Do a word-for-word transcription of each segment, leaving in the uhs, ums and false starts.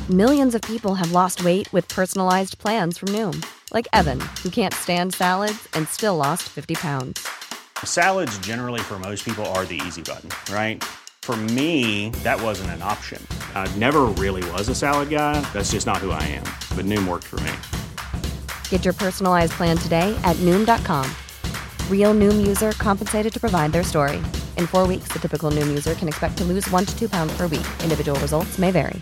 Millions of people have lost weight with personalized plans from Noom. Like Evan, who can't stand salads and still lost fifty pounds. Salads generally for most people are the easy button, right? For me, that wasn't an option. I never really was a salad guy. That's just not who I am. But Noom worked for me. Get your personalized plan today at Noom dot com. Real Noom user compensated to provide their story. In four weeks, the typical Noom user can expect to lose one to two pounds per week. Individual results may vary.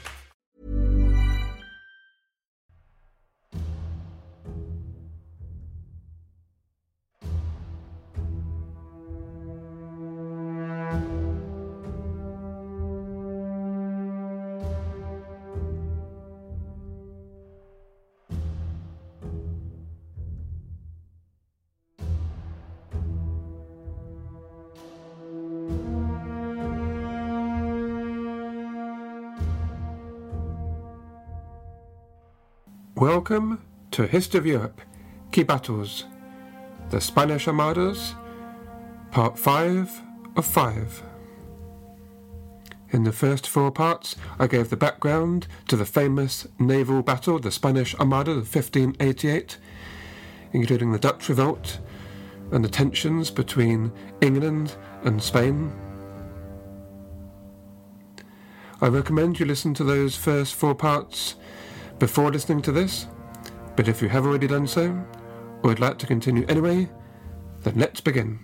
Welcome to History of Europe, Key Battles, the Spanish Armadas, Part five of five. In the first four parts, I gave the background to the famous naval battle, the Spanish Armada of fifteen eighty-eight, including the Dutch revolt and the tensions between England and Spain. I recommend you listen to those first four parts before listening to this, but if you have already done so, or would like to continue anyway, then let's begin.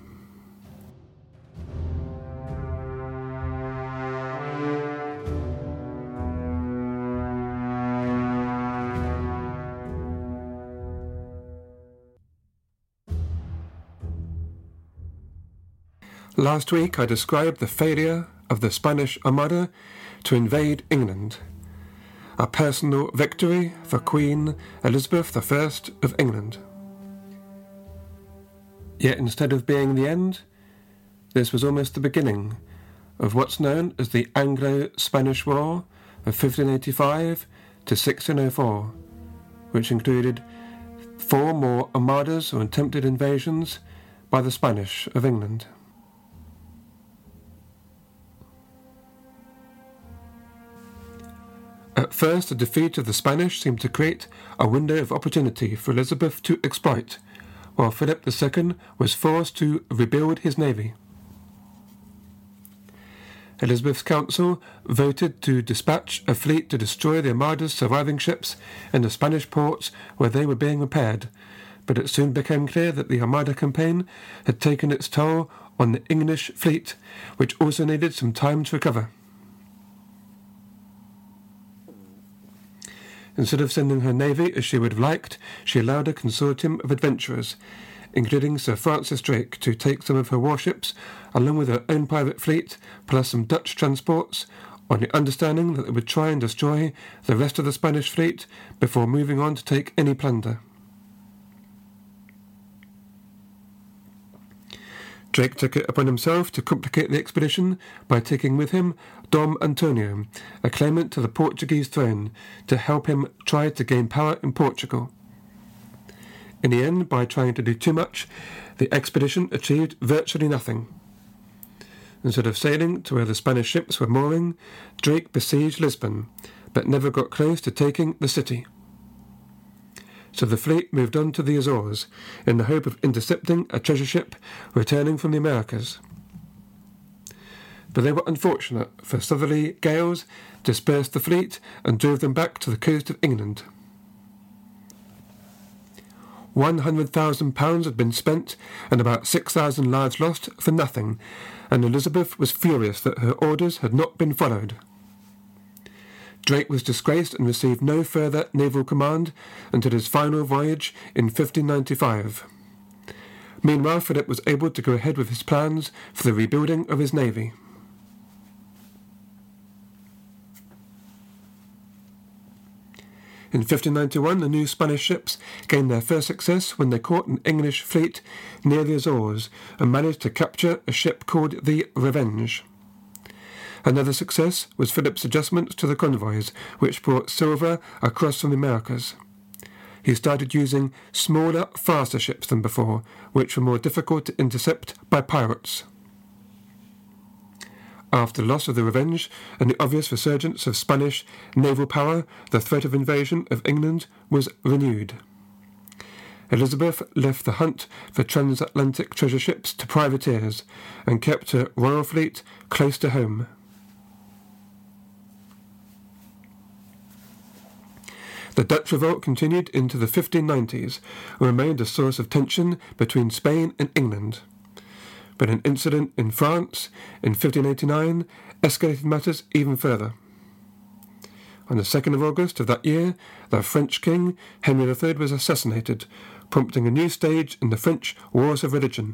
Last week I described the failure of the Spanish Armada to invade England, a personal victory for Queen Elizabeth the First of England. Yet instead of being the end, this was almost the beginning of what's known as the Anglo-Spanish War of fifteen eighty-five to sixteen oh four, which included four more armadas or attempted invasions by the Spanish of England. At first, the defeat of the Spanish seemed to create a window of opportunity for Elizabeth to exploit, while Philip the Second was forced to rebuild his navy. Elizabeth's council voted to dispatch a fleet to destroy the Armada's surviving ships in the Spanish ports where they were being repaired, but it soon became clear that the Armada campaign had taken its toll on the English fleet, which also needed some time to recover. Instead of sending her navy as she would have liked, she allowed a consortium of adventurers, including Sir Francis Drake, to take some of her warships, along with her own private fleet, plus some Dutch transports, on the understanding that they would try and destroy the rest of the Spanish fleet before moving on to take any plunder. Drake took it upon himself to complicate the expedition by taking with him Dom Antonio, a claimant to the Portuguese throne, to help him try to gain power in Portugal. In the end, by trying to do too much, the expedition achieved virtually nothing. Instead of sailing to where the Spanish ships were mooring, Drake besieged Lisbon, but never got close to taking the city. So the fleet moved on to the Azores, in the hope of intercepting a treasure ship returning from the Americas. But they were unfortunate, for southerly gales dispersed the fleet and drove them back to the coast of England. One hundred thousand pounds had been spent and about six thousand lives lost for nothing, and Elizabeth was furious that her orders had not been followed. Drake was disgraced and received no further naval command until his final voyage in fifteen ninety-five. Meanwhile, Philip was able to go ahead with his plans for the rebuilding of his navy. In fifteen ninety-one, the new Spanish ships gained their first success when they caught an English fleet near the Azores and managed to capture a ship called the Revenge. Another success was Philip's adjustments to the convoys, which brought silver across from the Americas. He started using smaller, faster ships than before, which were more difficult to intercept by pirates. After the loss of the Revenge and the obvious resurgence of Spanish naval power, the threat of invasion of England was renewed. Elizabeth left the hunt for transatlantic treasure ships to privateers and kept her royal fleet close to home. The Dutch revolt continued into the fifteen nineties and remained a source of tension between Spain and England. But an incident in France in fifteen eighty-nine escalated matters even further. On the second of August of that year, the French king, Henry the Third, was assassinated, prompting a new stage in the French Wars of Religion.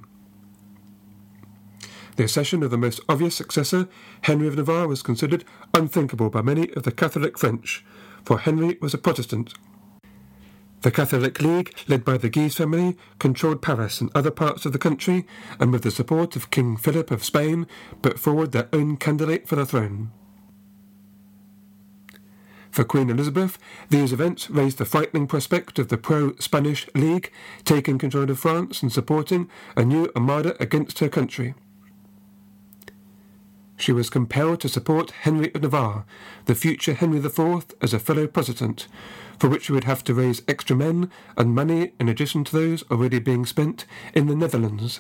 The accession of the most obvious successor, Henry of Navarre, was considered unthinkable by many of the Catholic French, for Henry was a Protestant. The Catholic League, led by the Guise family, controlled Paris and other parts of the country, and with the support of King Philip of Spain, put forward their own candidate for the throne. For Queen Elizabeth, these events raised the frightening prospect of the pro-Spanish League taking control of France and supporting a new armada against her country. She was compelled to support Henry of Navarre, the future Henry the Fourth, as a fellow Protestant, for which she would have to raise extra men and money in addition to those already being spent in the Netherlands.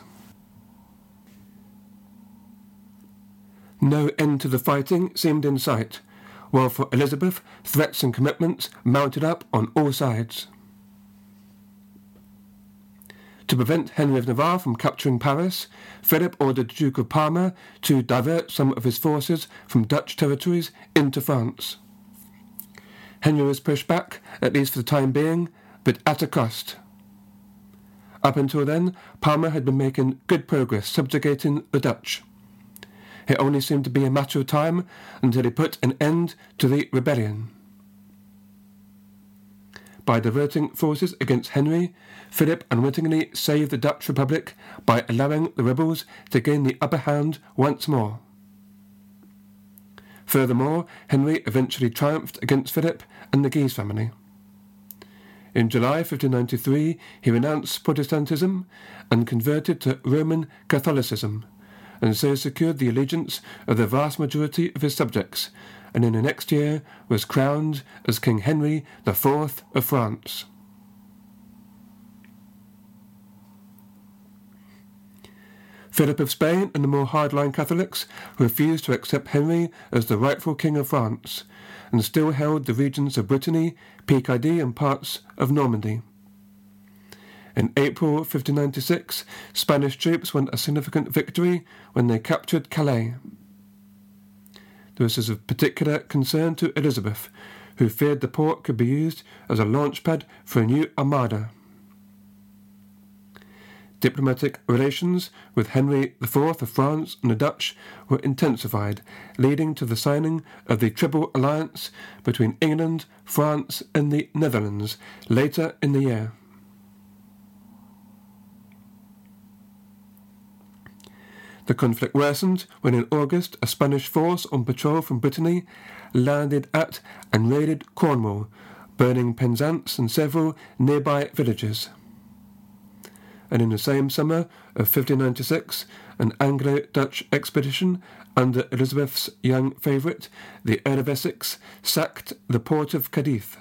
No end to the fighting seemed in sight, while for Elizabeth threats and commitments mounted up on all sides. To prevent Henry of Navarre from capturing Paris, Philip ordered the Duke of Parma to divert some of his forces from Dutch territories into France. Henry was pushed back, at least for the time being, but at a cost. Up until then, Parma had been making good progress subjugating the Dutch. It only seemed to be a matter of time until he put an end to the rebellion. By diverting forces against Henry, Philip unwittingly saved the Dutch Republic by allowing the rebels to gain the upper hand once more. Furthermore, Henry eventually triumphed against Philip and the Guise family. In July fifteen ninety-three, he renounced Protestantism and converted to Roman Catholicism, and so secured the allegiance of the vast majority of his subjects, and in the next year was crowned as King Henry the Fourth of France. Philip of Spain and the more hardline Catholics refused to accept Henry as the rightful King of France, and still held the regions of Brittany, Picardy, and parts of Normandy. In April fifteen ninety-six, Spanish troops won a significant victory when they captured Calais. This was of particular concern to Elizabeth, who feared the port could be used as a launchpad for a new armada. Diplomatic relations with Henry the Fourth of France and the Dutch were intensified, leading to the signing of the Triple Alliance between England, France, and the Netherlands later in the year. The conflict worsened when in August a Spanish force on patrol from Brittany landed at and raided Cornwall, burning Penzance and several nearby villages. And in the same summer of fifteen ninety-six, an Anglo-Dutch expedition under Elizabeth's young favourite, the Earl of Essex, sacked the port of Cadiz.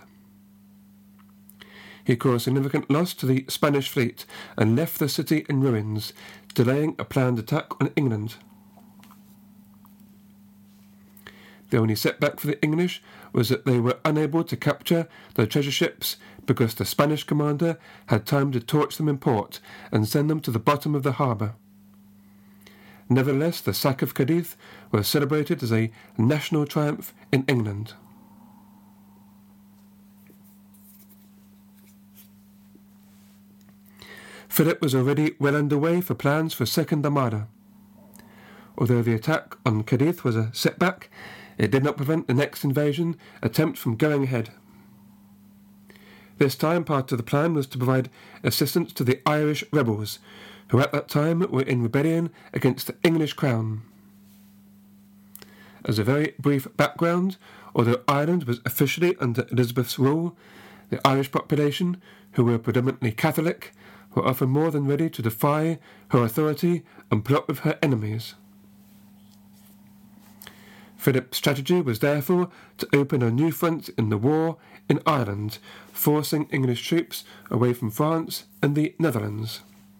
He caused significant loss to the Spanish fleet and left the city in ruins, delaying a planned attack on England. The only setback for the English was that they were unable to capture the treasure ships because the Spanish commander had time to torch them in port and send them to the bottom of the harbour. Nevertheless, the sack of Cadiz was celebrated as a national triumph in England. Philip was already well underway for plans for a second armada. Although the attack on Cadiz was a setback, it did not prevent the next invasion attempt from going ahead. This time, part of the plan was to provide assistance to the Irish rebels, who at that time were in rebellion against the English crown. As a very brief background, although Ireland was officially under Elizabeth's rule, the Irish population, who were predominantly Catholic, were often more than ready to defy her authority and plot with her enemies. Philip's strategy was therefore to open a new front in the war in Ireland, forcing English troops away from France and the Netherlands.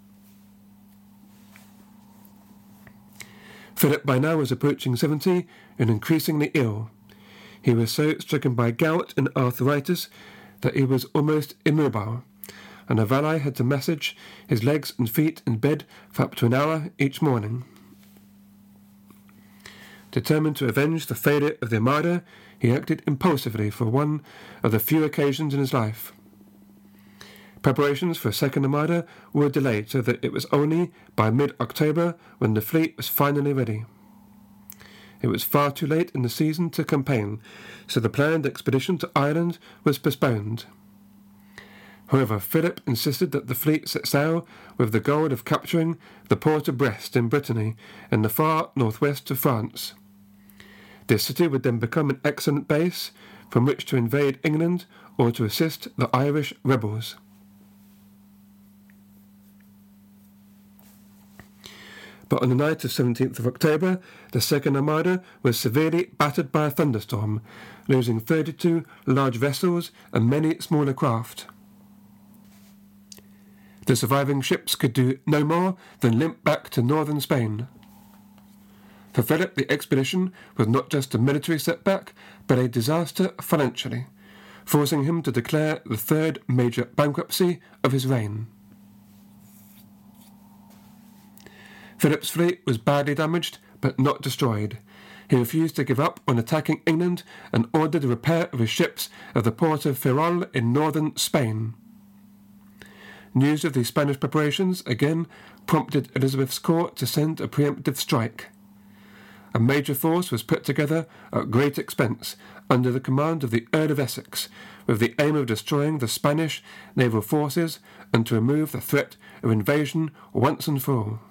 Philip by now was approaching seventy and increasingly ill. He was so stricken by gout and arthritis that he was almost immobile, and a valet had to massage his legs and feet in bed for up to an hour each morning. Determined to avenge the failure of the Armada, he acted impulsively for one of the few occasions in his life. Preparations for a second Armada were delayed so that it was only by mid-October when the fleet was finally ready. It was far too late in the season to campaign, so the planned expedition to Ireland was postponed. However, Philip insisted that the fleet set sail with the goal of capturing the port of Brest in Brittany in the far northwest of France. This city would then become an excellent base from which to invade England or to assist the Irish rebels. But on the night of seventeenth of October, the Second Armada was severely battered by a thunderstorm, losing thirty-two large vessels and many smaller craft. The surviving ships could do no more than limp back to northern Spain. For Philip, the expedition was not just a military setback, but a disaster financially, forcing him to declare the third major bankruptcy of his reign. Philip's fleet was badly damaged, but not destroyed. He refused to give up on attacking England and ordered the repair of his ships at the port of Ferrol in northern Spain. News of the Spanish preparations again prompted Elizabeth's court to send a preemptive strike. A major force was put together at great expense under the command of the Earl of Essex, with the aim of destroying the Spanish naval forces and to remove the threat of invasion once and for all.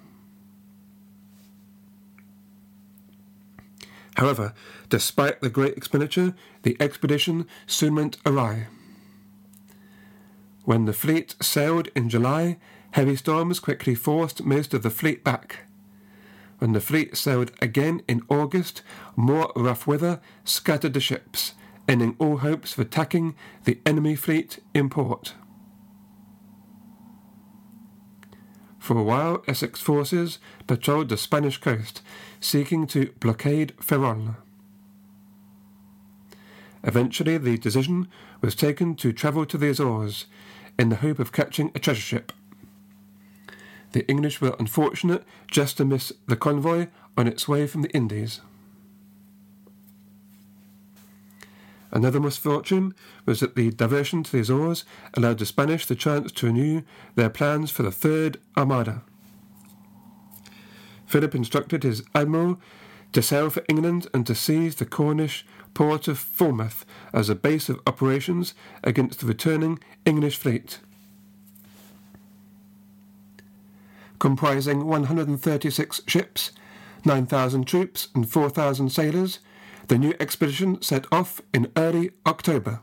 However, despite the great expenditure, the expedition soon went awry. When the fleet sailed in July, heavy storms quickly forced most of the fleet back. When the fleet sailed again in August, more rough weather scattered the ships, ending all hopes of attacking the enemy fleet in port. For a while, Essex forces patrolled the Spanish coast, seeking to blockade Ferrol. Eventually, the decision was taken to travel to the Azores, in the hope of catching a treasure ship. The English were unfortunate just to miss the convoy on its way from the Indies. Another misfortune was that the diversion to the Azores allowed the Spanish the chance to renew their plans for the Third Armada. Philip instructed his admiral to sail for England and to seize the Cornish port of Falmouth as a base of operations against the returning English fleet. Comprising one hundred thirty-six ships, nine thousand troops and four thousand sailors, the new expedition set off in early October.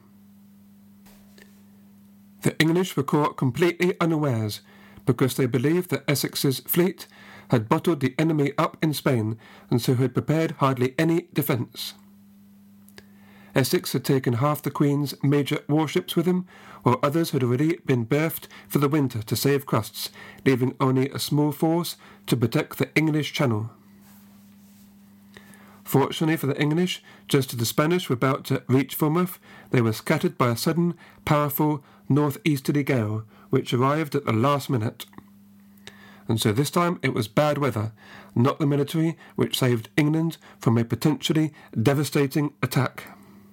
The English were caught completely unawares because they believed that Essex's fleet had bottled the enemy up in Spain and so had prepared hardly any defence. Essex had taken half the Queen's major warships with him, while others had already been berthed for the winter to save costs, leaving only a small force to protect the English Channel. Fortunately for the English, just as the Spanish were about to reach Falmouth, they were scattered by a sudden, powerful northeasterly gale, which arrived at the last minute. And so this time it was bad weather, not the military, which saved England from a potentially devastating attack.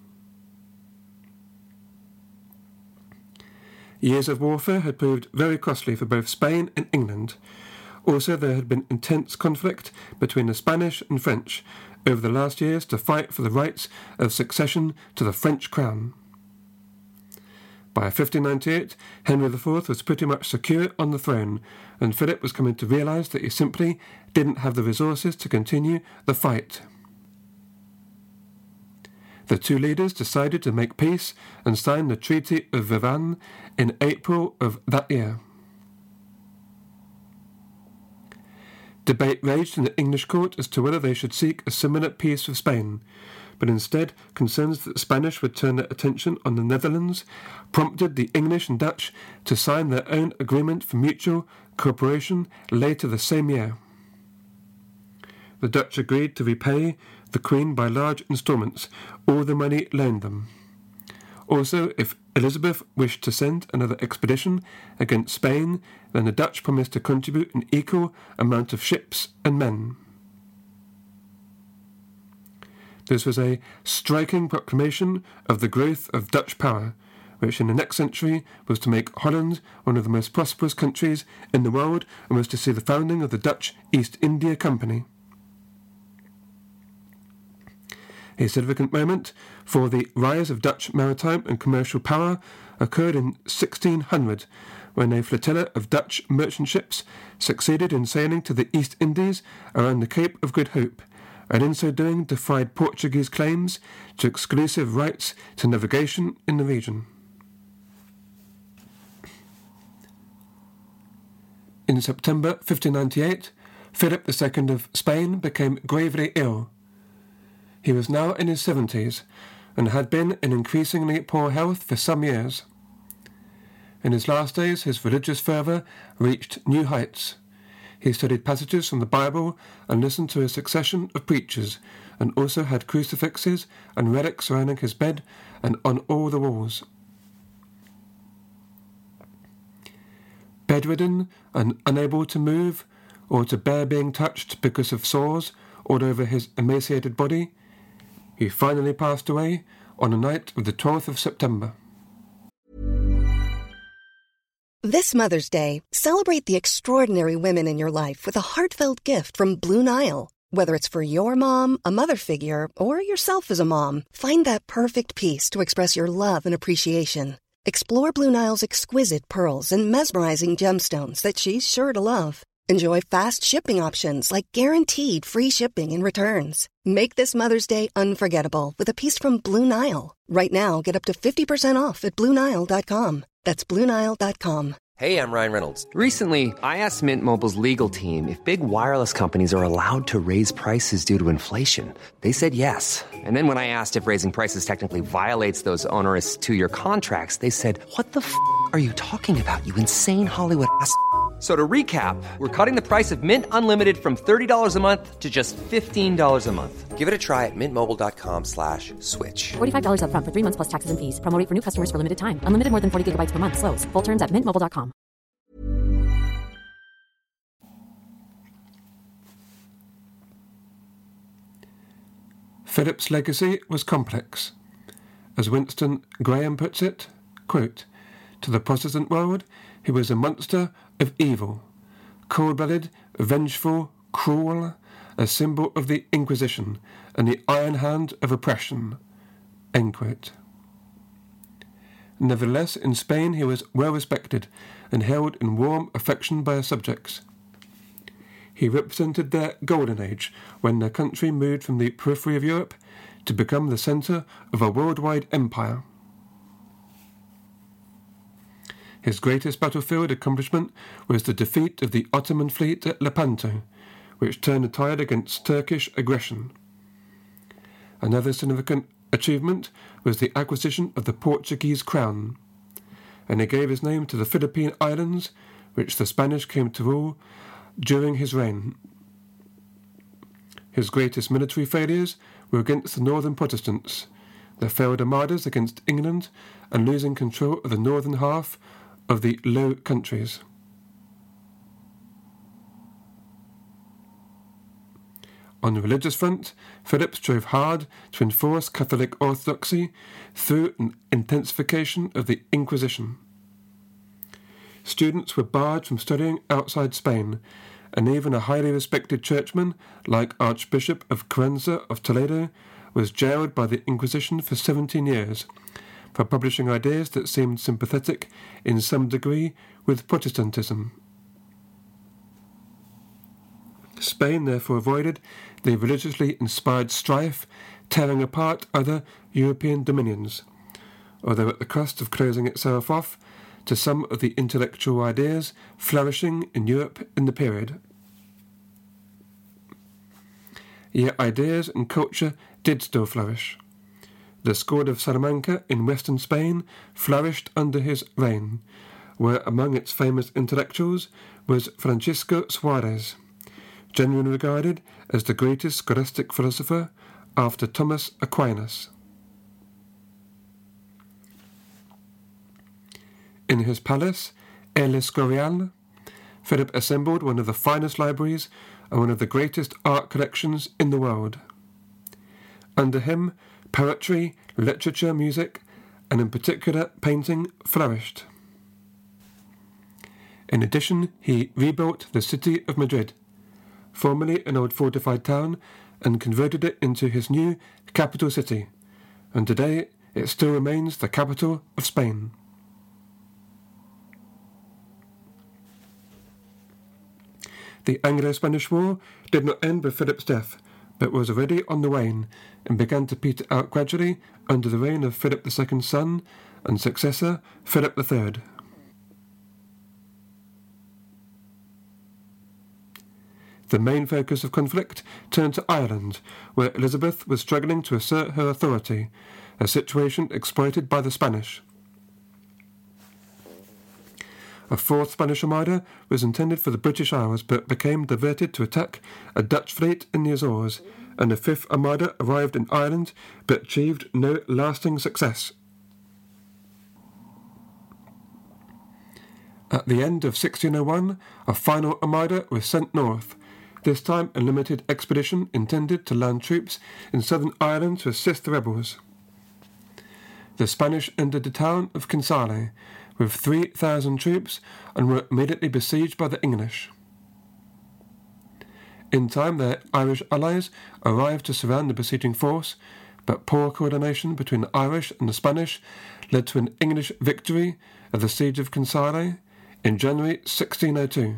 Years of warfare had proved very costly for both Spain and England. Also, there had been intense conflict between the Spanish and French over the last years to fight for the rights of succession to the French crown. By fifteen ninety-eight, Henry the Fourth was pretty much secure on the throne, and Philip was coming to realise that he simply didn't have the resources to continue the fight. The two leaders decided to make peace and sign the Treaty of Vevey in April of that year. Debate raged in the English court as to whether they should seek a similar peace with Spain, but instead concerns that the Spanish would turn their attention on the Netherlands prompted the English and Dutch to sign their own agreement for mutual cooperation later the same year. The Dutch agreed to repay the Queen by large instalments all the money loaned them. Also, if Elizabeth wished to send another expedition against Spain, then the Dutch promised to contribute an equal amount of ships and men. This was a striking proclamation of the growth of Dutch power, which in the next century was to make Holland one of the most prosperous countries in the world and was to see the founding of the Dutch East India Company. A significant moment for the rise of Dutch maritime and commercial power occurred in sixteen hundred, when a flotilla of Dutch merchant ships succeeded in sailing to the East Indies around the Cape of Good Hope, and in so doing defied Portuguese claims to exclusive rights to navigation in the region. In September fifteen ninety-eight, Philip the Second of Spain became gravely ill. He was now in his seventies, and had been in increasingly poor health for some years. In his last days his religious fervour reached new heights. He studied passages from the Bible and listened to a succession of preachers, and also had crucifixes and relics surrounding his bed and on all the walls. Bedridden and unable to move, or to bear being touched because of sores all over his emaciated body, he finally passed away on the night of the twelfth of September. This Mother's Day, celebrate the extraordinary women in your life with a heartfelt gift from Blue Nile. Whether it's for your mom, a mother figure, or yourself as a mom, find that perfect piece to express your love and appreciation. Explore Blue Nile's exquisite pearls and mesmerizing gemstones that she's sure to love. Enjoy fast shipping options like guaranteed free shipping and returns. Make this Mother's Day unforgettable with a piece from Blue Nile. Right now, get up to fifty percent off at Blue Nile dot com. That's Blue Nile dot com. Hey, I'm Ryan Reynolds. Recently, I asked Mint Mobile's legal team if big wireless companies are allowed to raise prices due to inflation. They said yes. And then when I asked if raising prices technically violates those onerous two-year contracts, they said, "What the f*** are you talking about, you insane Hollywood ass f- So to recap, we're cutting the price of Mint Unlimited from thirty dollars a month to just fifteen dollars a month. Give it a try at mintmobile.com slash switch. forty-five dollars up front for three months plus taxes and fees. Promo rate for new customers for limited time. Unlimited more than forty gigabytes per month. Slows full terms at mint mobile dot com. Philip's legacy was complex. As Winston Graham puts it, quote, "To the Protestant world, he was a monster of evil, cold-blooded, vengeful, cruel, a symbol of the Inquisition and the iron hand of oppression." End quote. Nevertheless, in Spain he was well respected and held in warm affection by his subjects. He represented their golden age, when their country moved from the periphery of Europe to become the centre of a worldwide empire. His greatest battlefield accomplishment was the defeat of the Ottoman fleet at Lepanto, which turned the tide against Turkish aggression. Another significant achievement was the acquisition of the Portuguese crown, and he gave his name to the Philippine Islands, which the Spanish came to rule during his reign. His greatest military failures were against the northern Protestants, their failed armadas against England, and losing control of the northern half of the Low Countries. On the religious front, Philip strove hard to enforce Catholic orthodoxy through an intensification of the Inquisition. Students were barred from studying outside Spain, and even a highly respected churchman, like Archbishop of Cuenca of Toledo, was jailed by the Inquisition for seventeen years, for publishing ideas that seemed sympathetic in some degree with Protestantism. Spain therefore avoided the religiously inspired strife tearing apart other European dominions, although at the cost of closing itself off to some of the intellectual ideas flourishing in Europe in the period. yet ideas and culture did still flourish. The school of Salamanca in western Spain flourished under his reign, where among its famous intellectuals was Francisco Suarez, generally regarded as the greatest scholastic philosopher after Thomas Aquinas. In his palace, El Escorial, Philip assembled one of the finest libraries and one of the greatest art collections in the world. Under him, poetry, literature, music, and in particular painting flourished. In addition, he rebuilt the city of Madrid, formerly an old fortified town, and converted it into his new capital city, and today it still remains the capital of Spain. The Anglo-Spanish War did not end with Philip's death, but was already on the wane and began to peter out gradually under the reign of Philip the Second's son and successor, Philip the Third. The main focus of conflict turned to Ireland, where Elizabeth was struggling to assert her authority, a situation exploited by the Spanish. A fourth Spanish armada was intended for the British Isles but became diverted to attack a Dutch fleet in the Azores, and a fifth armada arrived in Ireland but achieved no lasting success. At the end of sixteen oh one, a final armada was sent north, this time a limited expedition intended to land troops in southern Ireland to assist the rebels. The Spanish entered the town of Kinsale with three thousand troops and were immediately besieged by the English. In time, their Irish allies arrived to surround the besieging force, but poor coordination between the Irish and the Spanish led to an English victory at the Siege of Kinsale in January sixteen oh two.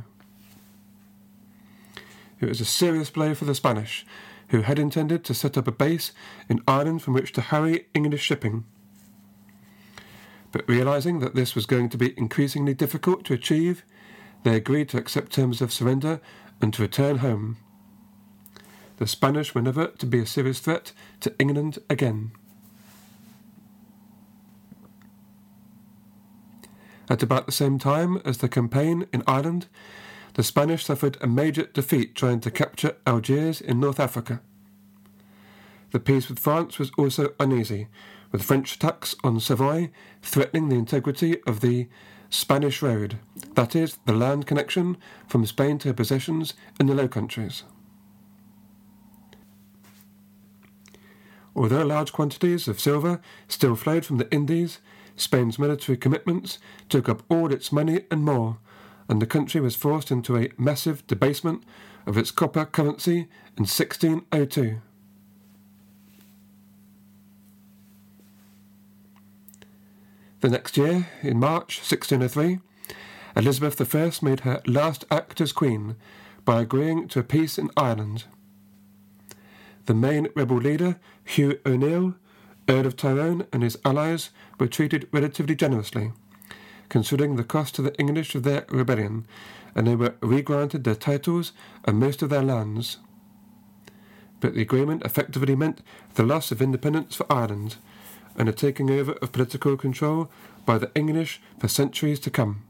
It was a serious blow for the Spanish, who had intended to set up a base in Ireland from which to harry English shipping. But realising that this was going to be increasingly difficult to achieve, they agreed to accept terms of surrender and to return home. The Spanish were never to be a serious threat to England again. At about the same time as the campaign in Ireland, the Spanish suffered a major defeat trying to capture Algiers in North Africa. The peace with France was also uneasy, with French attacks on Savoy threatening the integrity of the Spanish road, that is, the land connection from Spain to her possessions in the Low Countries. Although large quantities of silver still flowed from the Indies, Spain's military commitments took up all its money and more, and the country was forced into a massive debasement of its copper currency in sixteen oh two. The next year, in March sixteen oh three, Elizabeth the First made her last act as Queen by agreeing to a peace in Ireland. The main rebel leader, Hugh O'Neill, Earl of Tyrone, and his allies were treated relatively generously, considering the cost to the English of their rebellion, and they were re-granted their titles and most of their lands. But the agreement effectively meant the loss of independence for Ireland, and a taking over of political control by the English for centuries to come.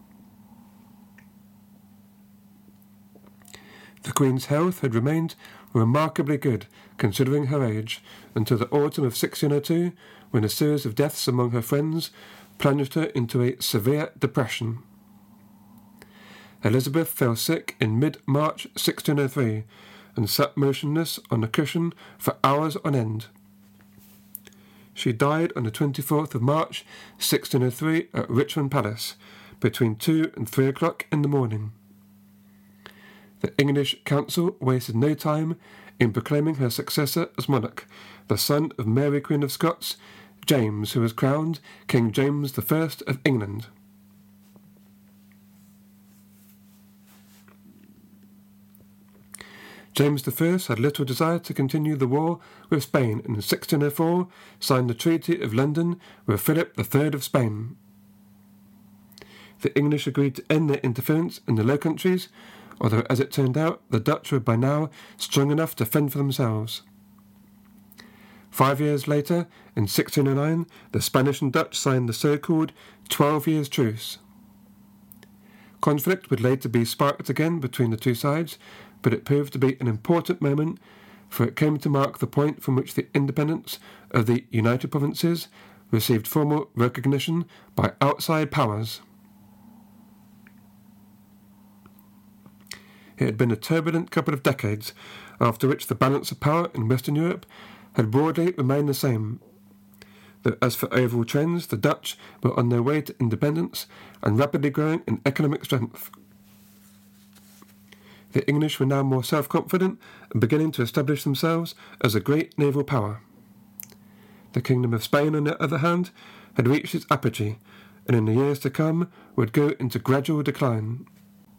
The Queen's health had remained remarkably good, considering her age, until the autumn of sixteen oh two, when a series of deaths among her friends plunged her into a severe depression. Elizabeth fell sick in mid-March sixteen oh three, and sat motionless on a cushion for hours on end. She died on the twenty-fourth of March sixteen oh three at Richmond Palace, between two and three o'clock in the morning. The English council wasted no time in proclaiming her successor as monarch, the son of Mary Queen of Scots, James, who was crowned King James the First of England. James the First had little desire to continue the war with Spain, and in sixteen oh four signed the Treaty of London with Philip the Third of Spain. The English agreed to end their interference in the Low Countries, although as it turned out, the Dutch were by now strong enough to fend for themselves. Five years later, in sixteen oh nine, the Spanish and Dutch signed the so-called Twelve Years' Truce. Conflict would later be sparked again between the two sides, but it proved to be an important moment, for it came to mark the point from which the independence of the United Provinces received formal recognition by outside powers. It had been a turbulent couple of decades, after which the balance of power in Western Europe had broadly remained the same. Though as for overall trends, the Dutch were on their way to independence and rapidly growing in economic strength. The English were now more self-confident and beginning to establish themselves as a great naval power. The Kingdom of Spain, on the other hand, had reached its apogee, and in the years to come would go into gradual decline.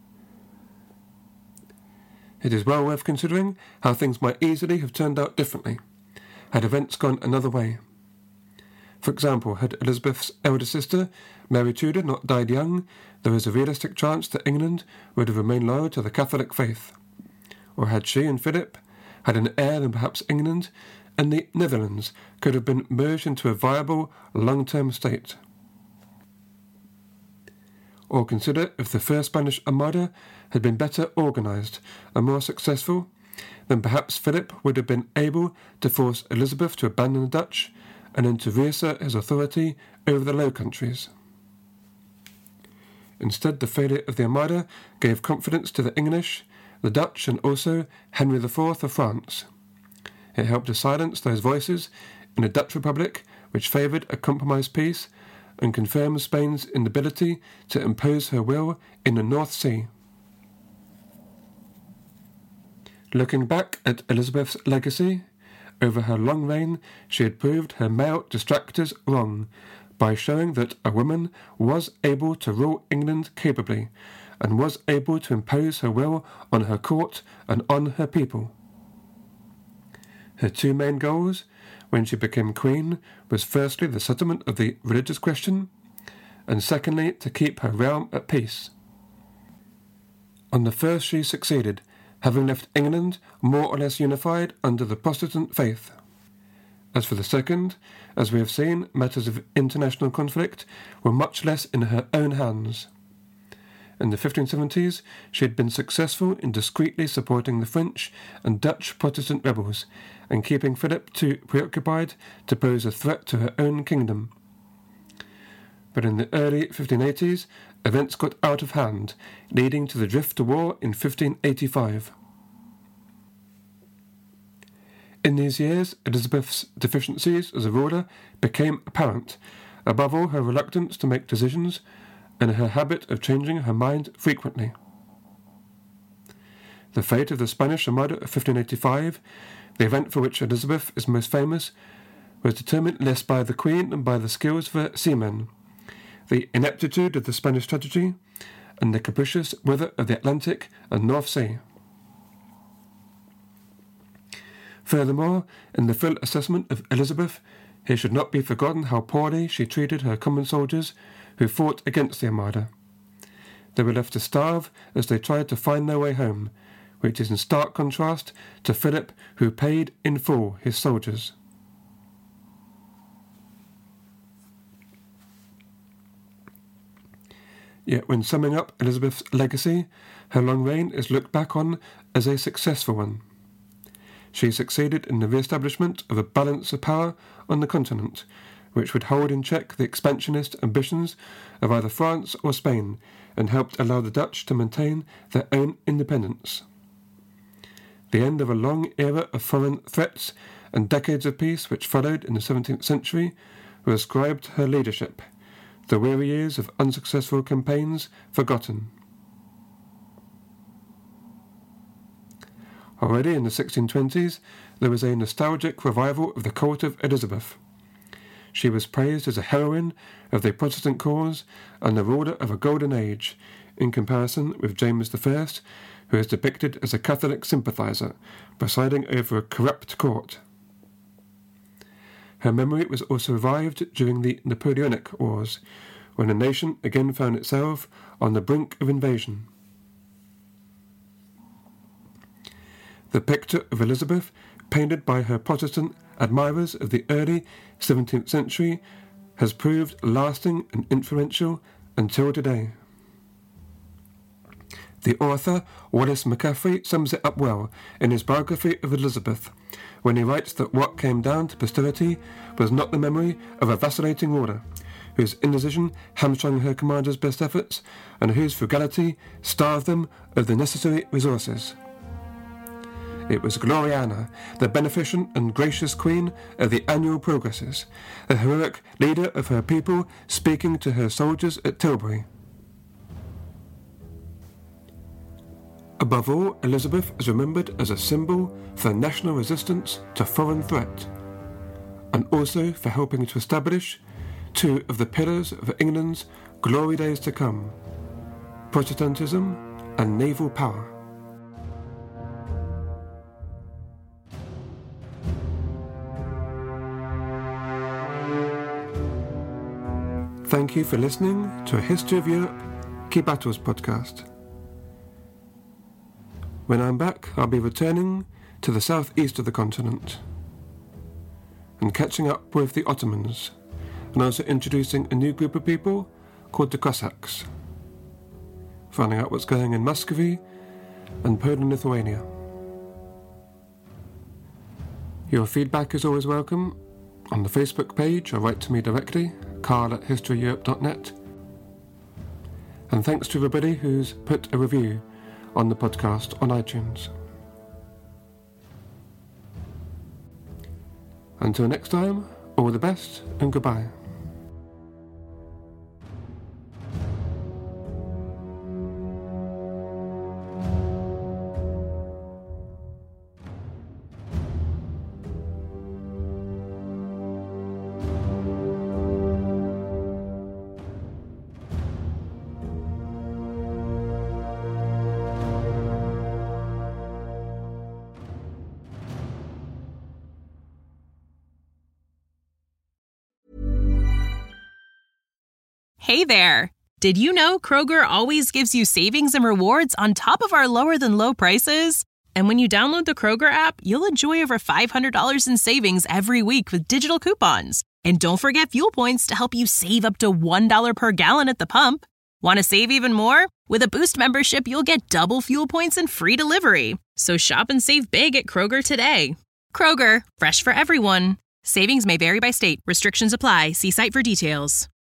It is well worth considering how things might easily have turned out differently, had events gone another way. For example, had Elizabeth's elder sister, Mary Tudor, not died young, there is a realistic chance that England would have remained loyal to the Catholic faith. Or had she and Philip had an heir, then perhaps England and the Netherlands could have been merged into a viable, long-term state. Or consider if the First Spanish Armada had been better organised and more successful, then perhaps Philip would have been able to force Elizabeth to abandon the Dutch and then to reassert his authority over the Low Countries. Instead, the failure of the Armada gave confidence to the English, the Dutch, and also Henry the Fourth of France. It helped to silence those voices in a Dutch Republic which favoured a compromise peace and confirmed Spain's inability to impose her will in the North Sea. Looking back at Elizabeth's legacy, over her long reign she had proved her male distractors wrong by showing that a woman was able to rule England capably and was able to impose her will on her court and on her people. Her two main goals, when she became queen, was firstly the settlement of the religious question, and secondly to keep her realm at peace. On the first she succeeded, having left England more or less unified under the Protestant faith. As for the second, as we have seen, matters of international conflict were much less in her own hands. In the fifteen seventies, she had been successful in discreetly supporting the French and Dutch Protestant rebels, and keeping Philip too preoccupied to pose a threat to her own kingdom. But in the early fifteen eighties, events got out of hand, leading to the drift to war in fifteen eighty-five. In these years, Elizabeth's deficiencies as a ruler became apparent, above all her reluctance to make decisions, and her habit of changing her mind frequently. The fate of the Spanish Armada of fifteen eighty-five, the event for which Elizabeth is most famous, was determined less by the Queen than by the skills of her seamen, the ineptitude of the Spanish strategy, and the capricious weather of the Atlantic and North Sea. Furthermore, in the full assessment of Elizabeth, it should not be forgotten how poorly she treated her common soldiers who fought against the Armada. They were left to starve as they tried to find their way home, which is in stark contrast to Philip, who paid in full his soldiers. Yet when summing up Elizabeth's legacy, her long reign is looked back on as a successful one. She succeeded in the re-establishment of a balance of power on the continent, which would hold in check the expansionist ambitions of either France or Spain, and helped allow the Dutch to maintain their own independence. The end of a long era of foreign threats and decades of peace which followed in the seventeenth century were ascribed to her leadership, the weary years of unsuccessful campaigns forgotten. Already in the sixteen twenties, there was a nostalgic revival of the court of Elizabeth. She was praised as a heroine of the Protestant cause and the ruler of a golden age, in comparison with James the First, who is depicted as a Catholic sympathiser, presiding over a corrupt court. Her memory was also revived during the Napoleonic Wars, when the nation again found itself on the brink of invasion. the picture of Elizabeth painted by her Protestant admirers of the early seventeenth century has proved lasting and influential until today. The author Wallace McCaffrey sums it up well in his biography of Elizabeth, when he writes that what came down to posterity was not the memory of a vacillating order, whose indecision hamstrung her commanders' best efforts, and whose frugality starved them of the necessary resources. It was Gloriana, the beneficent and gracious queen of the annual progresses, the heroic leader of her people, speaking to her soldiers at Tilbury. Above all, Elizabeth is remembered as a symbol for national resistance to foreign threat, and also for helping to establish two of the pillars of England's glory days to come: Protestantism and naval power. Thank you for listening to a History of Europe Key Battles podcast. When I'm back, I'll be returning to the southeast of the continent and catching up with the Ottomans, and also introducing a new group of people called the Cossacks, finding out what's going in Muscovy and Poland-Lithuania. Your feedback is always welcome on the Facebook page, or write to me directly, carl at history europe dot net. And thanks to everybody who's put a review on the podcast on iTunes. Until next time, all the best and goodbye. Hey there! Did you know Kroger always gives you savings and rewards on top of our lower-than-low prices? And when you download the Kroger app, you'll enjoy over five hundred dollars in savings every week with digital coupons. And don't forget fuel points to help you save up to one dollar per gallon at the pump. Want to save even more? With a Boost membership, you'll get double fuel points and free delivery. So shop and save big at Kroger today. Kroger, fresh for everyone. Savings may vary by state. Restrictions apply. See site for details.